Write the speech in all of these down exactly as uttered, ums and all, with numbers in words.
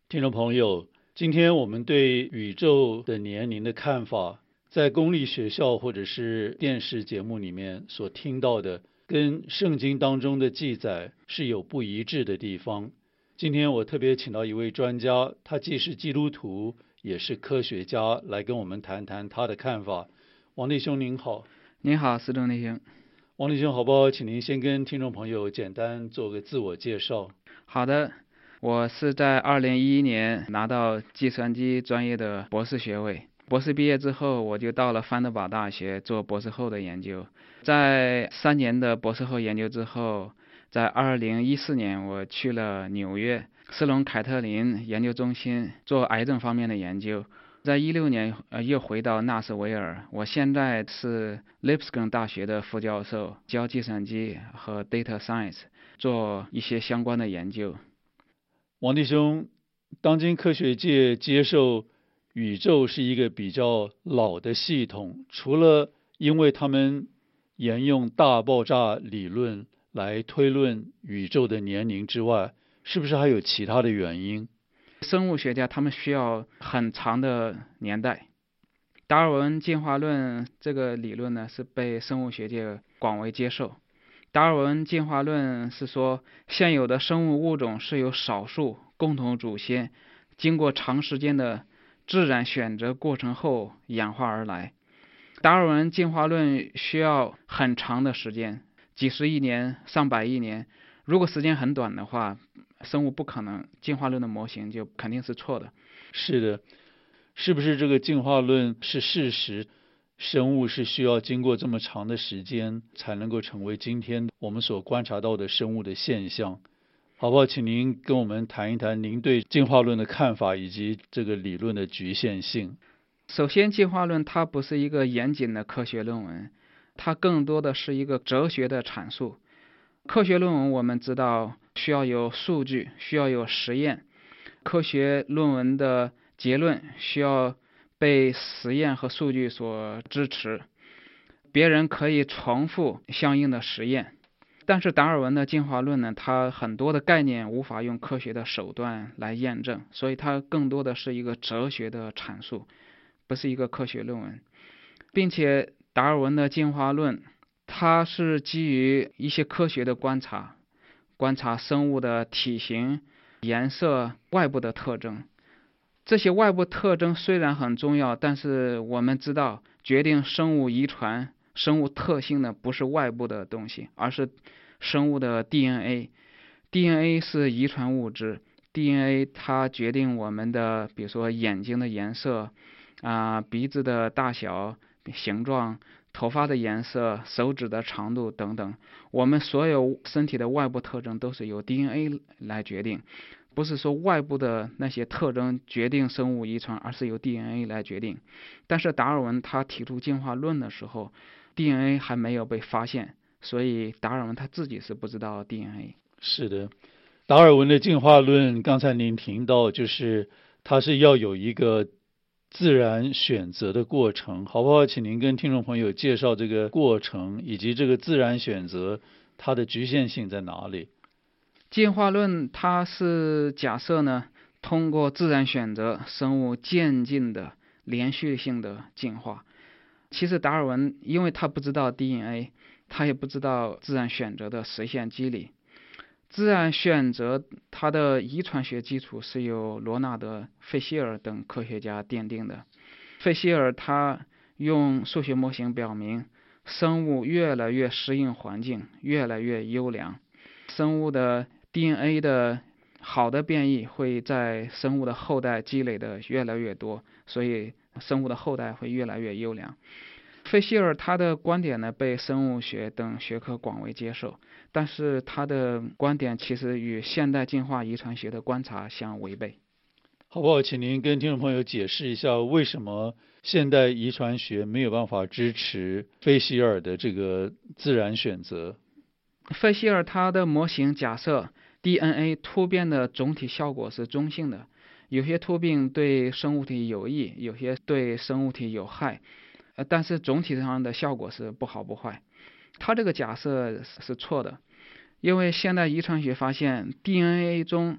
听众朋友，今天我们对宇宙的年龄的看法，在公立学校或者是电视节目里面所听到的，跟圣经当中的记载是有不一致的地方。今天我特别请到一位专家，他既是基督徒，也是科学家，来跟我们谈谈他的看法。王弟兄您好。 您好，司徒弟兄。 王弟兄好不好？请您先跟听众朋友简单做个自我介绍。 好的，我是在二零一一年拿到计算机专业的博士学位。博士毕业之后，我就到了范德堡大学做博士后的研究。在三年的博士后研究之后，在二零一四年我去了纽约斯隆凯特林研究中心做癌症方面的研究。在一六年呃又回到纳什维尔，我现在是 Lipscomb 大学的副教授，教计算机和 data science， 做一些相关的研究。 王弟兄，当今科学界接受宇宙是一个比较老的系统，除了因为他们沿用大爆炸理论来推论宇宙的年龄之外，是不是还有其他的原因？ 生物学家他们需要很长的年代。达尔文进化论这个理论呢，是被生物学界广为接受。达尔文进化论是说，现有的生物物种是由少数共同祖先经过长时间的自然选择过程后演化而来。达尔文进化论需要很长的时间，几十亿年、上百亿年。如果时间很短的话，生物不可能，进化论的模型就肯定是错的。 是的，是不是这个进化论是事实？生物是需要经过这么长的时间才能够成为今天我们所观察到的生物的现象，好不好？请您跟我们谈一谈您对进化论的看法以及这个理论的局限性。 首先，进化论它不是一个严谨的科学论文，它更多的是一个哲学的阐述。科学论文我们知道需要有数据，需要有实验，科学论文的结论需要被实验和数据所支持，别人可以重复相应的实验。但是达尔文的进化论呢，它很多的概念无法用科学的手段来验证，所以它更多的是一个哲学的阐述，不是一个科学论文。并且达尔文的进化论它是基于一些科学的观察，观察生物的体型、颜色、外部的特征。这些外部特征虽然很重要，但是我们知道决定生物遗传、生物特性的不是外部的东西，而是生物的 D N A。D N A 是遗传物质， D N A 它决定我们的，比如说眼睛的颜色啊、鼻子的大小、形状、头发的颜色、手指的长度等等。我们所有身体的外部特征都是由 D N A 来决定，不是说外部的那些特征决定生物遗传，而是由 D N A 来决定。但是达尔文他提出进化论的时候， D N A 还没有被发现，所以达尔文他自己是不知道 D N A。 是的，达尔文的进化论刚才您提到，就是它是要有一个自然选择的过程，好不好？请您跟听众朋友介绍这个过程，以及这个自然选择它的局限性在哪里。 进化论它是假设呢，通过自然选择，生物渐进的连续性的进化。其实达尔文因为他不知道 D N A， 他也不知道自然选择的实现机理。自然选择它的遗传学基础是由罗纳德·费希尔等科学家奠定的。费希尔他用数学模型表明，生物越来越适应环境，越来越优良。生物的 D N A 的好的变异会在生物的后代积累的越来越多，所以生物的后代会越来越优良。费希尔他的观点呢，被生物学等学科广为接受，但是他的观点其实与现代进化遗传学的观察相违背。 好不好？请您跟听众朋友解释一下，为什么现代遗传学没有办法支持费希尔的这个自然选择？ 费希尔他的模型假设 D N A 突变的总体效果是中性的，有些突变对生物体有益，有些对生物体有害，呃，但是总体上的效果是不好不坏。他这个假设是错的，因为现代遗传学发现 D N A 中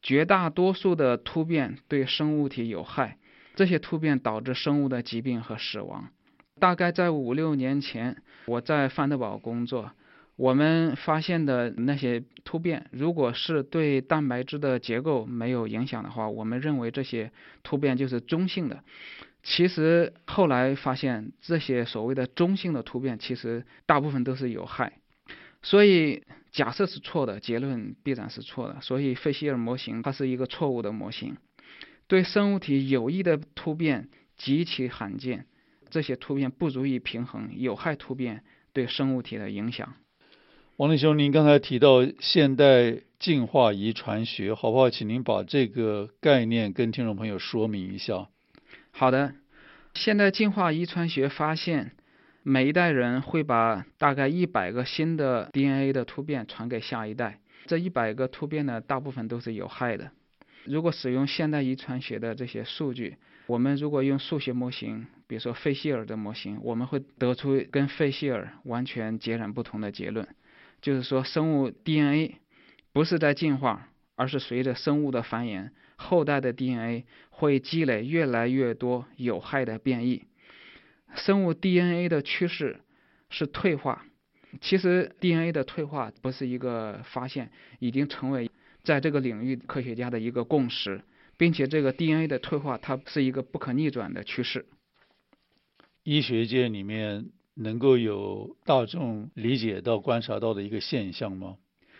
绝大多数的突变对生物体有害，这些突变导致生物的疾病和死亡。大概在五六年前，我在范德堡工作，我们发现的那些突变，如果是对蛋白质的结构没有影响的话，我们认为这些突变就是中性的。其实后来发现，这些所谓的中性的突变，其实大部分都是有害。所以假设是错的，结论必然是错的。所以费希尔模型它是一个错误的模型。对生物体有益的突变极其罕见，这些突变不足以平衡有害突变对生物体的影响。 王立兄，您刚才提到现代进化遗传学，好不好？请您把这个概念跟听众朋友说明一下。 好的，现代进化遗传学发现，每一代人会把大概一百个新的 D N A 的突变传给下一代，这一百个突变呢，大部分都是有害的。如果使用现代遗传学的这些数据，我们如果用数学模型，比如说费希尔的模型，我们会得出跟费希尔完全截然不同的结论，就是说生物 D N A 不是在进化，而是随着生物的繁衍，后代的 D N A 会积累越来越多有害的变异。生物 D N A 的趋势是退化，其实 D N A 的退化不是一个发现，已经成为在这个领域科学家的一个共识，并且这个 D N A 的退化它是一个不可逆转的趋势。 医学界里面能够有大众理解到观察到的一个现象吗？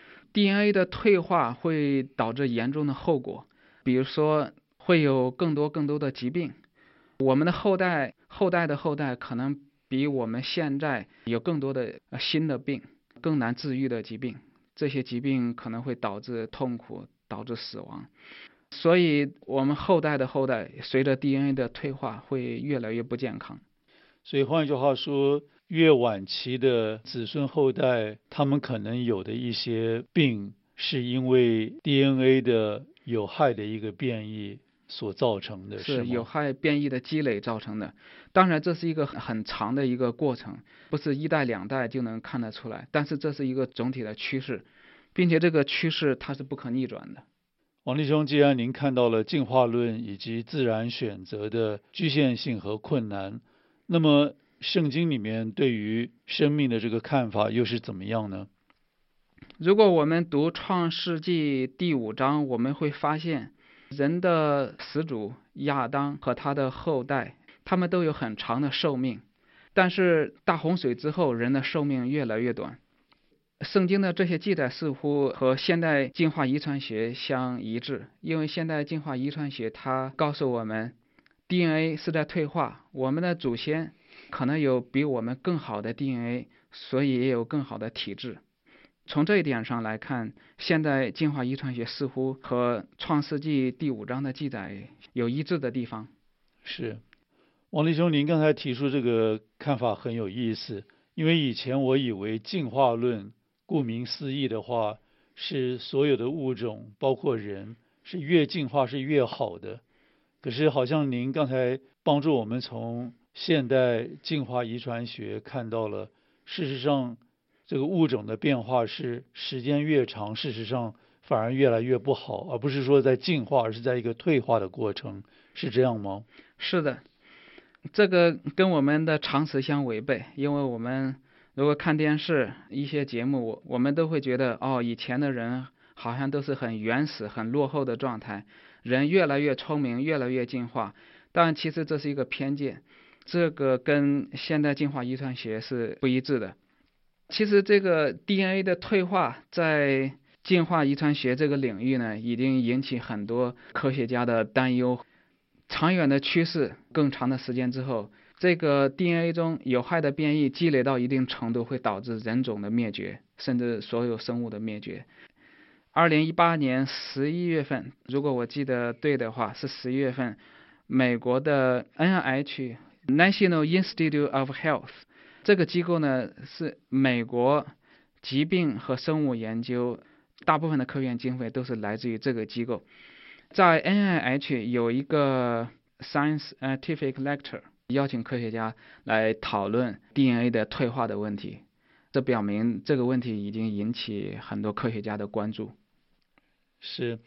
D N A 的退化会导致严重的后果，比如说会有更多更多的疾病，我们的后代后代的后代可能比我们现在有更多的新的病，更难治愈的疾病，这些疾病可能会导致痛苦，导致死亡。所以我们后代的后代随着 D N A 的退化会越来越不健康。 所以换句话说，越晚期的子孙后代，他们可能有的一些病，是因为 D N A 的有害的一个变异所造成的，是吗？ 是有害变异的积累造成的。当然这是一个很长的一个过程，不是一代两代就能看得出来，但是这是一个总体的趋势，并且这个趋势它是不可逆转的。 王立兄，既然您看到了进化论以及自然选择的局限性和困难，那么圣经里面对于生命的这个看法又是怎么样呢？ 如果我们读创世纪第五章，我们会发现人的始祖亚当和他的后代，他们都有很长的寿命，但是大洪水之后，人的寿命越来越短。圣经的这些记载似乎和现代进化遗传学相一致，因为现代进化遗传学它告诉我们 D N A 是在退化，我们的祖先可能有比我们更好的 D N A， 所以也有更好的体质。从这一点上来看，现代进化遗传学似乎和创世纪第五章的记载有一致的地方。 是，王立兄，您刚才提出这个看法很有意思，因为以前我以为进化论顾名思义的话，是所有的物种包括人是越进化是越好的，可是好像您刚才帮助我们从现代进化遗传学看到了，事实上这个物种的变化是时间越长，事实上反而越来越不好，而不是说在进化，而是在一个退化的过程，是这样吗？ 是的，这个跟我们的常识相违背，因为我们如果看电视一些节目，我们都会觉得哦，以前的人好像都是很原始很落后的状态，人越来越聪明越来越进化，但其实这是一个偏见，这个跟现代进化遗传学是不一致的。其实这个 D N A 的退化在进化遗传学这个领域呢，已经引起很多科学家的担忧。长远的趋势，更长的时间之后，这个 D N A 中有害的变异积累到一定程度，会导致人种的灭绝，甚至所有生物的灭绝。二零一八年十一月份，如果我记得对的话，是十一月份，美国的 N I H National Institute of Health 这个机构呢，是美国疾病和生物研究大部分的科研经费都是来自于这个机构。在 N I H 有一个 Scientific Lecture， 邀请科学家来讨论 D N A 的退化的问题，这表明这个问题已经引起很多科学家的关注。 是，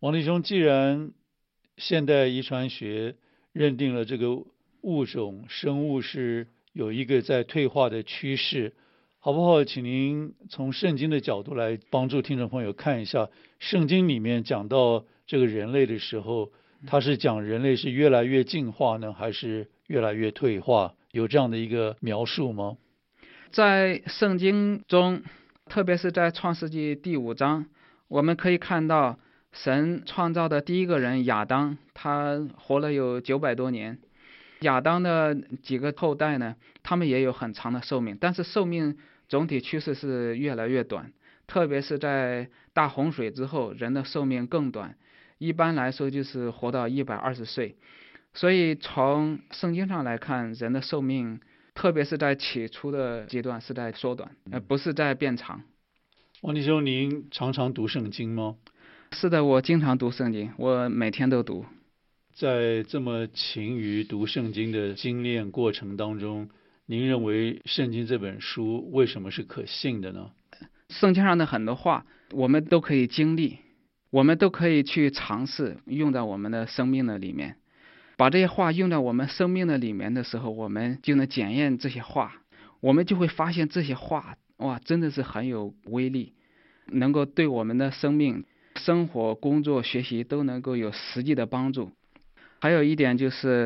王弟兄，既然现代遗传学认定了这个物种生物是有一个在退化的趋势，好不好？请您从圣经的角度来帮助听众朋友看一下，圣经里面讲到这个人类的时候，它是讲人类是越来越进化呢，还是越来越退化？有这样的一个描述吗？ 在圣经中，特别是在创世纪第五章，我们可以看到神创造的第一个人亚当，他活了有九百多年。亚当的几个后代呢，他们也有很长的寿命，但是寿命总体趋势是越来越短，特别是在大洪水之后，人的寿命更短，一般来说就是活到一百二十岁。所以从圣经上来看，人的寿命特别是在起初的阶段是在缩短，而不是在变长。 王弟兄，您常常读圣经吗？ 是的，我经常读圣经，我每天都读。 在这么勤于读圣经的精炼过程当中，您认为圣经这本书为什么是可信的呢？ 圣经上的很多话我们都可以经历，我们都可以去尝试用在我们的生命的里面。把这些话用在我们生命的里面的时候，我们就能检验这些话，我们就会发现这些话哇，真的是很有威力，能够对我们的生命、生活、工作、学习都能够有实际的帮助。还有一点就是，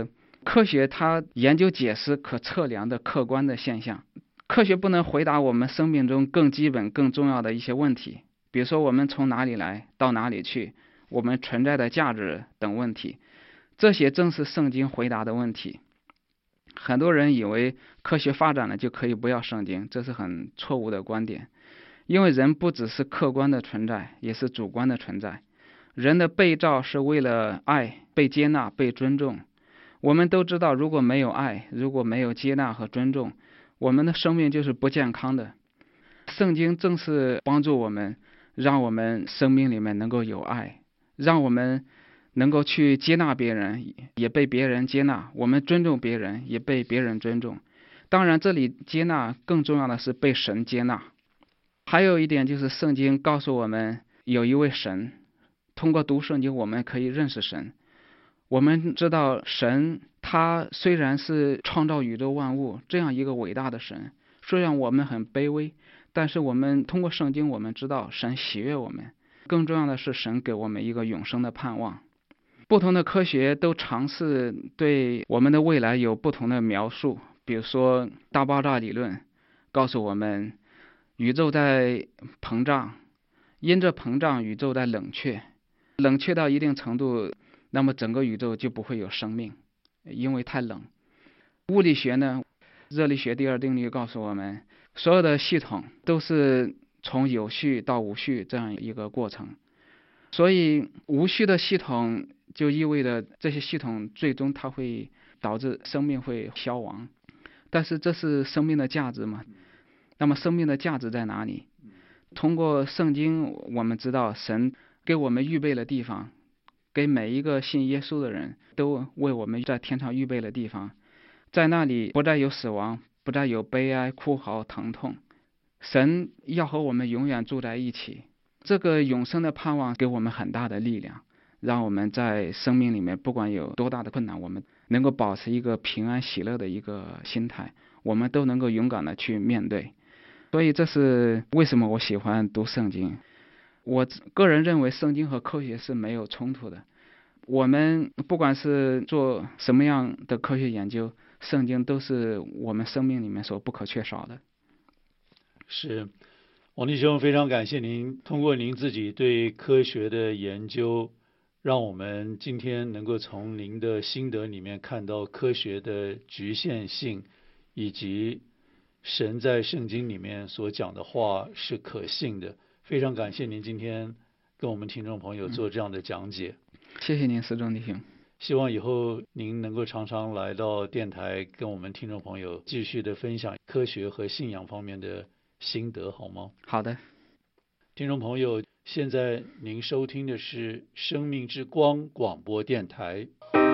科学它研究解释可测量的客观的现象，科学不能回答我们生命中更基本、更重要的一些问题，比如说我们从哪里来，到哪里去，我们存在的价值等问题。这些正是圣经回答的问题。很多人以为科学发展了就可以不要圣经，这是很错误的观点。因为人不只是客观的存在，也是主观的存在。人的被造是为了爱、被接纳、被尊重。我们都知道，如果没有爱，如果没有接纳和尊重，我们的生命就是不健康的。圣经正是帮助我们，让我们生命里面能够有爱，让我们能够去接纳别人，也被别人接纳，我们尊重别人，也被别人尊重。当然这里接纳更重要的是被神接纳。还有一点就是圣经告诉我们有一位神，通过读圣经我们可以认识神。我们知道神他虽然是创造宇宙万物这样一个伟大的神，虽然我们很卑微，但是我们通过圣经我们知道神喜悦我们，更重要的是神给我们一个永生的盼望。不同的科学都尝试对我们的未来有不同的描述，比如说大爆炸理论告诉我们宇宙在膨胀，因着膨胀宇宙在冷却，冷却到一定程度，那么整个宇宙就不会有生命，因为太冷。物理学呢，热力学第二定律告诉我们，所有的系统都是从有序到无序这样一个过程，所以无序的系统就意味着这些系统最终它会导致生命会消亡。但是这是生命的价值吗？那么生命的价值在哪里？通过圣经我们知道神给我们预备了地方，给每一个信耶稣的人都为我们在天上预备了地方，在那里不再有死亡，不再有悲哀、哭嚎、疼痛，神要和我们永远住在一起。这个永生的盼望给我们很大的力量，让我们在生命里面不管有多大的困难，我们能够保持一个平安喜乐的一个心态，我们都能够勇敢的去面对。所以这是为什么我喜欢读圣经。我个人认为圣经和科学是没有冲突的，我们不管是做什么样的科学研究，圣经都是我们生命里面所不可缺少的。 是，王弟兄，非常感谢您通过您自己对科学的研究，让我们今天能够从您的心得里面看到科学的局限性，以及神在圣经里面所讲的话是可信的。非常感谢您今天跟我们听众朋友做这样的讲解。 嗯、谢谢您，施忠弟兄。 希望以后您能够常常来到电台，跟我们听众朋友继续的分享科学和信仰方面的心得，好吗？ 好的。 听众朋友，现在您收听的是生命之光广播电台。